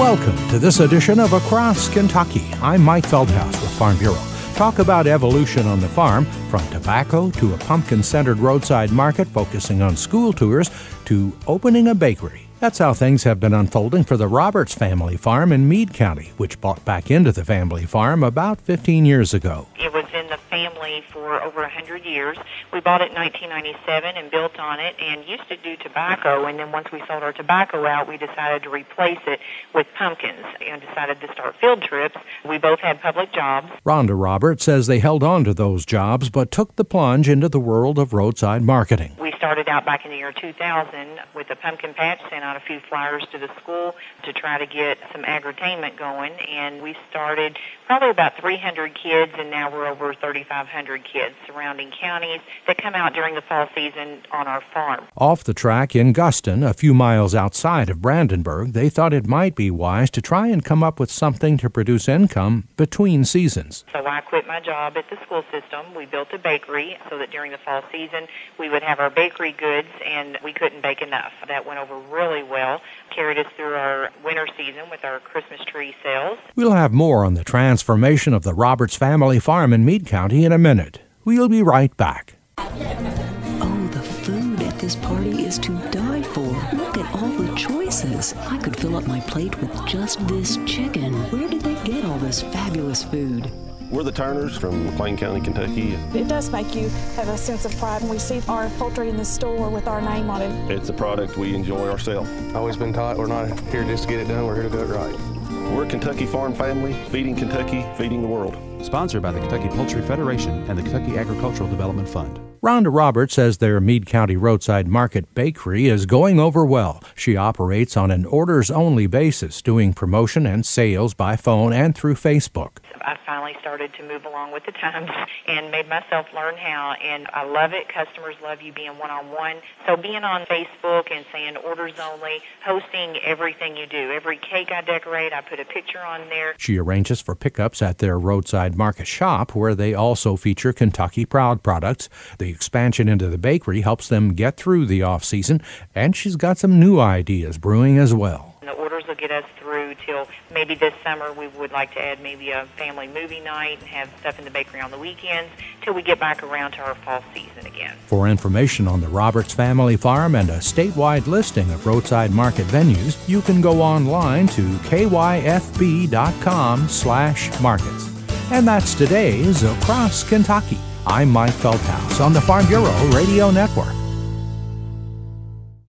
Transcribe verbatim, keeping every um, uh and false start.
Welcome to this edition of Across Kentucky. I'm Mike Feldhaus with Farm Bureau. Talk about evolution on the farm, from tobacco to a pumpkin-centered roadside market focusing on school tours to opening a bakery. That's how things have been unfolding for the Roberts family farm in Meade County, which bought back into the family farm about fifteen years ago. It was in the family for over one hundred years. We bought it in nineteen ninety-seven and built on it and used to do tobacco, and then once we sold our tobacco out, we decided to replace it with pumpkins and decided to start field trips. We both had public jobs. Rhonda Roberts says they held on to those jobs but took the plunge into the world of roadside marketing. We started out back in the year two thousand with a pumpkin patch, sent out a few flyers to the school to try to get some agri-tainment going, and we started probably about three hundred kids, and now we're over thirty-five hundred kids surrounding counties that come out during the fall season on our farm. Off the track in Guston, a few miles outside of Brandenburg, they thought it might be wise to try and come up with something to produce income between seasons. So I quit my job at the school system. We built a bakery so that during the fall season we would have our bakery goods, and we couldn't bake enough. That went over really well, carried us through our winter season with our Christmas tree sales. We'll have more on the transformation of the Roberts family farm in Meade County in a minute. We'll be right back. Oh, the food at this party is to die for. Look at all the choices. I could fill up my plate with just this chicken. Where did they get all this fabulous food? We're the Turners from McLean County, Kentucky. It does make you have a sense of pride when we see our poultry in the store with our name on it. It's a product we enjoy ourselves. Always been taught we're not here just to get it done, we're here to do it right. We're a Kentucky farm family, feeding Kentucky, feeding the world. Sponsored by the Kentucky Poultry Federation and the Kentucky Agricultural Development Fund. Rhonda Roberts says their Meade County Roadside Market Bakery is going over well. She operates on an orders-only basis, doing promotion and sales by phone and through Facebook. I finally started to move along with the times and made myself learn how, and I love it. Customers love you being one-on-one. So being on Facebook and saying orders only, posting everything you do. Every cake I decorate, I put a picture on there. She arranges for pickups at their Roadside Market shop, where they also feature Kentucky Proud products. The expansion into the bakery helps them get through the off-season, and she's got some new ideas brewing as well. The orders will get us through till maybe this summer. We would like to add maybe a family movie night and have stuff in the bakery on the weekends till we get back around to our fall season again. For information on the Roberts family farm and a statewide listing of roadside market venues, you can go online to k y f b dot com slash markets. And that's today's Across Kentucky. I'm Mike Feldhaus on the Farm Bureau Radio Network.